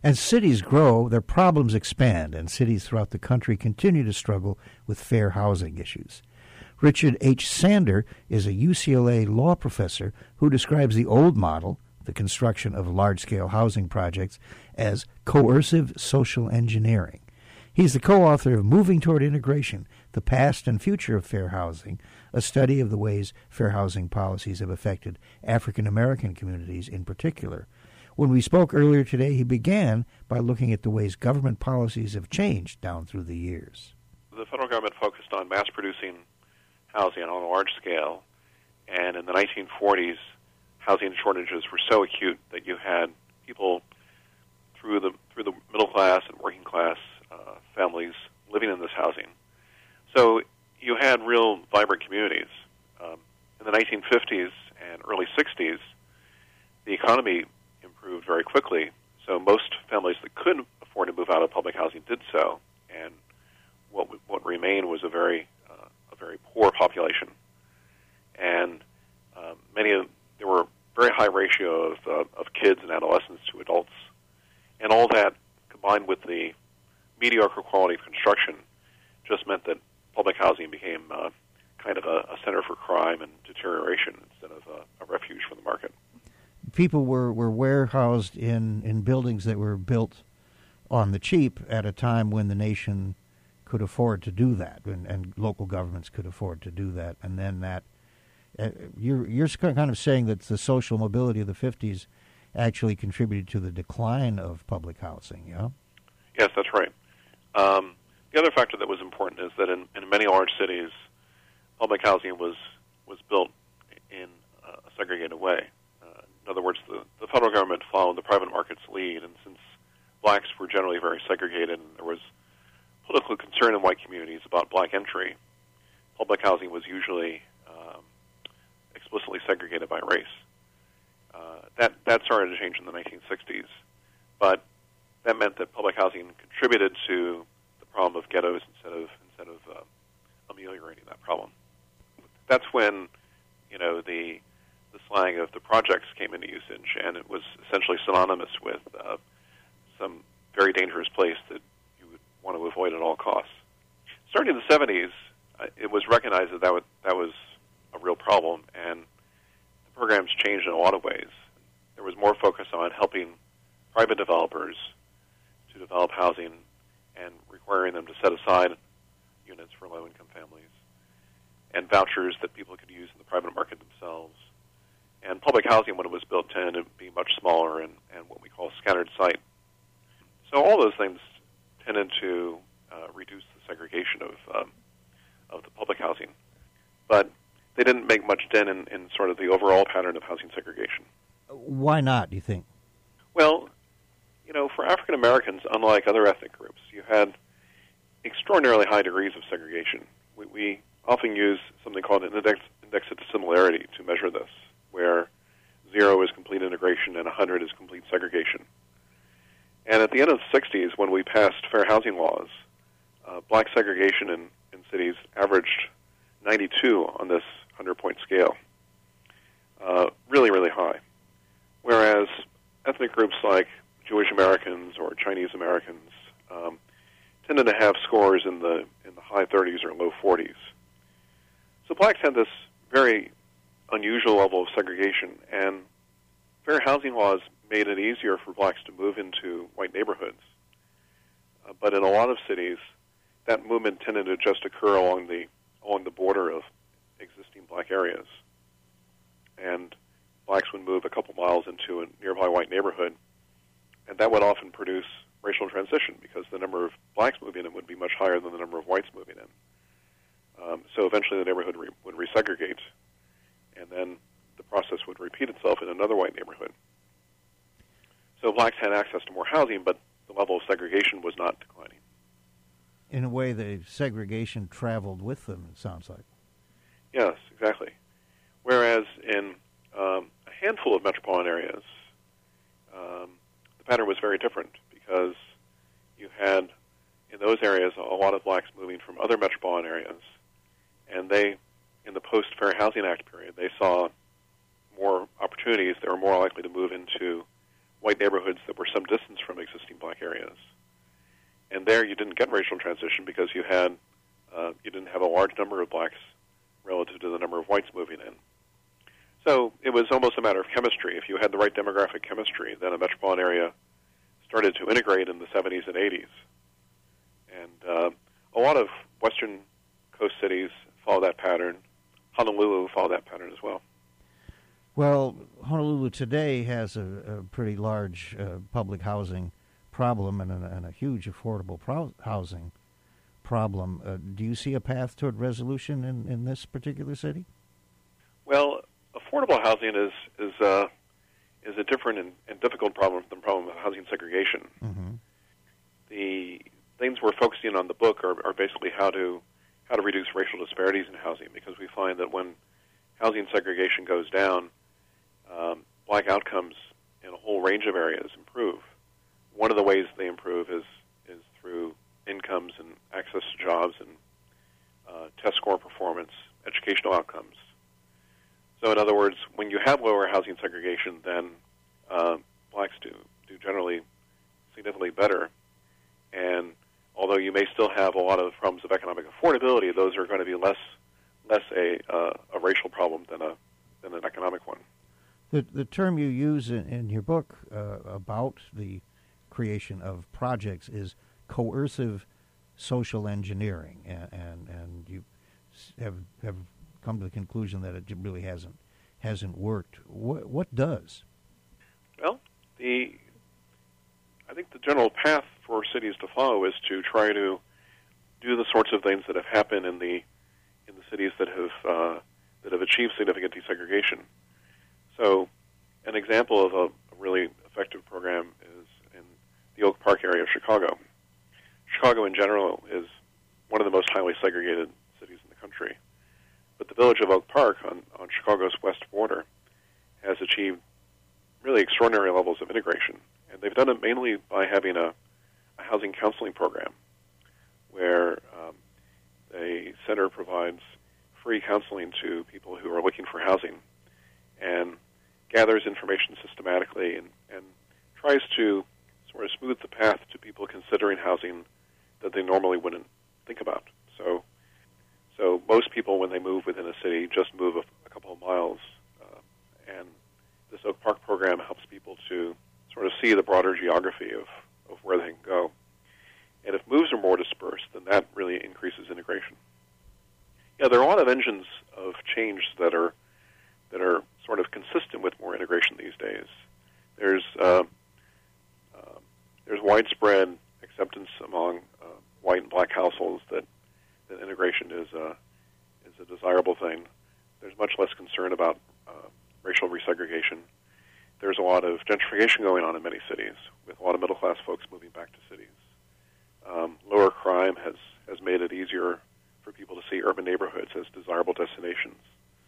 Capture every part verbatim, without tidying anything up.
As cities grow, their problems expand, and cities throughout the country continue to struggle with fair housing issues. Richard H. Sander is a U C L A law professor who describes the old model, the construction of large-scale housing projects, as coercive social engineering. He's the co-author of Moving Toward Integration, The Past and Future of Fair Housing, a study of the ways fair housing policies have affected African American communities in particular. When we spoke earlier today, he began by looking at the ways government policies have changed down through the years. The federal government focused on mass-producing housing on a large scale, and in the nineteen forties, housing shortages were so acute that you had people through the through the middle class and working class uh, families living in this housing. So you had real vibrant communities. Um, in the nineteen fifties and early sixties, the economy improved very quickly, so most families that could afford to move out of public housing did so, and what what remained was a very uh, a very poor population, and uh, many of there were a very high ratio of uh, of kids and adolescents to adults, and all that combined with the mediocre quality of construction just meant that public housing became uh, kind of a, a center for crime and deterioration instead of a, a refuge for the market. People were, were warehoused in, in buildings that were built on the cheap at a time when the nation could afford to do that, and, and local governments could afford to do that. And then that, uh, you're, you're kind of saying that the social mobility of the fifties actually contributed to the decline of public housing, yeah? Yes, that's right. Um, the other factor that was important is that in, in many large cities, public housing was, was built in a segregated way. In other words, the, the federal government followed the private market's lead, and since blacks were generally very segregated and there was political concern in white communities about black entry, public housing was usually um, explicitly segregated by race. Uh, that, that started to change in the nineteen sixties, but that meant that public housing contributed to the problem of ghettos instead of, instead of uh, ameliorating that problem. That's when, you know, the the slang of the projects came into usage, and it was essentially synonymous with uh, some very dangerous place that you would want to avoid at all costs. Starting in the seventies, uh, it was recognized that that, would, that was a real problem, and the programs changed in a lot of ways. There was more focus on helping private developers to develop housing and requiring them to set aside units for low-income families, and vouchers that people could use in the private market themselves. And public housing, when it was built, tended to be much smaller and, and what we call scattered site. So all those things tended to uh, reduce the segregation of um, of the public housing. But they didn't make much dent in, in sort of the overall pattern of housing segregation. Why not, do you think? Well, you know, for African Americans, unlike other ethnic groups, you had extraordinarily high degrees of segregation. We, we often use something called an index, index of dissimilarity to measure this, where zero is complete integration and one hundred is complete segregation. And at the end of the sixties, when we passed fair housing laws, uh, black segregation in, in cities averaged ninety-two on this hundred-point scale, uh, really, really high. Whereas ethnic groups like Jewish Americans or Chinese Americans um, tended to have scores in the in the high thirties or low forties. So blacks had this very unusual level of segregation, and fair housing laws made it easier for blacks to move into white neighborhoods. Uh, but in a lot of cities, that movement tended to just occur along the along the border of existing black areas. And blacks would move a couple miles into a nearby white neighborhood, and that would often produce racial transition because the number of blacks moving in would be much higher than the number of whites moving in. Um, so eventually the neighborhood re- would resegregate, and then the process would repeat itself in another white neighborhood. So blacks had access to more housing, but the level of segregation was not declining. In a way, the segregation traveled with them, it sounds like. Yes, exactly. Whereas in um, a handful of metropolitan areas, um, the pattern was very different because you had, in those areas, a lot of blacks moving from other metropolitan areas, and they, in the post-Fair Housing Act period, they saw more opportunities. They were more likely to move into white neighborhoods that were some distance from existing black areas. And there you didn't get racial transition because you had uh, you didn't have a large number of blacks relative to the number of whites moving in. So it was almost a matter of chemistry. If you had the right demographic chemistry, then a metropolitan area started to integrate in the seventies and eighties. And uh, a lot of western coast cities follow that pattern. Honolulu followed that pattern as well. Well, Honolulu today has a, a pretty large uh, public housing problem and a, and a huge affordable pro- housing problem. Uh, do you see a path toward resolution in, in this particular city? Well, affordable housing is is uh, is a different and, and difficult problem than the problem of housing segregation. Mm-hmm. The things we're focusing on in the book are, are basically how to how to reduce racial disparities in housing, because we find that when housing segregation goes down, um, black outcomes in a whole range of areas improve. One of the ways they improve is is through incomes and access to jobs and uh, test score performance, educational outcomes. So in other words, when you have lower housing segregation, then uh, blacks do, do generally significantly better. And although you may still have a lot of problems of economic affordability, those are going to be less less a uh, a racial problem than a than an economic one. The the term you use in, in your book uh, about the creation of projects is coercive social engineering, and and, and you have have come to the conclusion that it really hasn't hasn't worked. What what does? Well, the I think the general path for cities to follow is to try to do the sorts of things that have happened in the in the cities that have uh, that have achieved significant desegregation. So, an example of a, a really effective program is in the Oak Park area of Chicago. Chicago, in general, is one of the most highly segregated cities in the country. But the village of Oak Park on, on Chicago's west border has achieved really extraordinary levels of integration. And they've done it mainly by having a, a housing counseling program where um, the center provides free counseling to people who are looking for housing and gathers information systematically and, and tries to sort of smooth the path to people considering housing that they normally wouldn't think about. So so most people, when they move within a city, just move a, a couple of miles. Uh, and this Oak Park program helps people to sort of see the broader geography of, of where they can go. And if moves are more dispersed, then that really increases integration. Yeah, there are a lot of engines of change that are that are sort of consistent with more integration these days. There's uh, uh, there's widespread acceptance among uh, white and black households that, that integration is a is a desirable thing. There's much less concern about uh, racial resegregation. There's a lot of gentrification going on in many cities, with a lot of middle-class folks moving back to cities. Um, lower crime has, has made it easier for people to see urban neighborhoods as desirable destinations.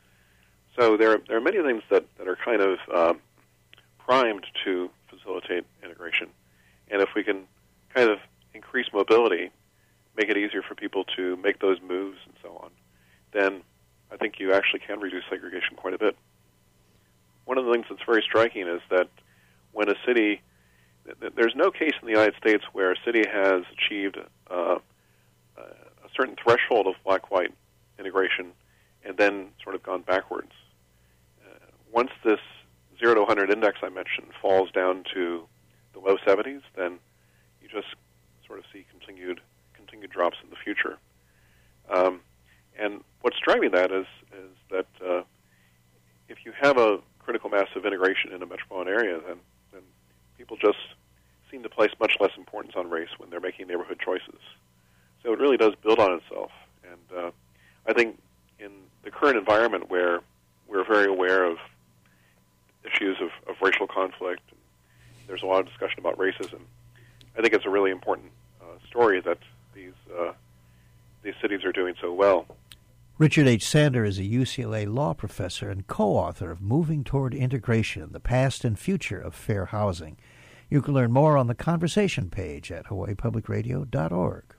So there, there are many things that, that are kind of um, primed to facilitate integration. And if we can kind of increase mobility, make it easier for people to make those moves and so on, then I think you actually can reduce segregation quite a bit. One of the things that's very striking is that when a city, there's no case in the United States where a city has achieved uh, a certain threshold of black-white integration and then sort of gone backwards. Uh, once this zero to one hundred index I mentioned falls down to the low seventies, then you just sort of see continued continued drops in the future. Um, and what's driving that is, is that uh, if you have a critical mass of integration in a metropolitan area, then, then people just seem to place much less importance on race when they're making neighborhood choices. So it really does build on itself. And uh, I think in the current environment where we're very aware of issues of, of racial conflict, and there's a lot of discussion about racism, I think it's a really important uh, story that these uh, these cities are doing so well. Richard H. Sander is a U C L A law professor and co-author of Moving Toward Integration, the Past and Future of Fair Housing. You can learn more on the conversation page at hawaii public radio dot org.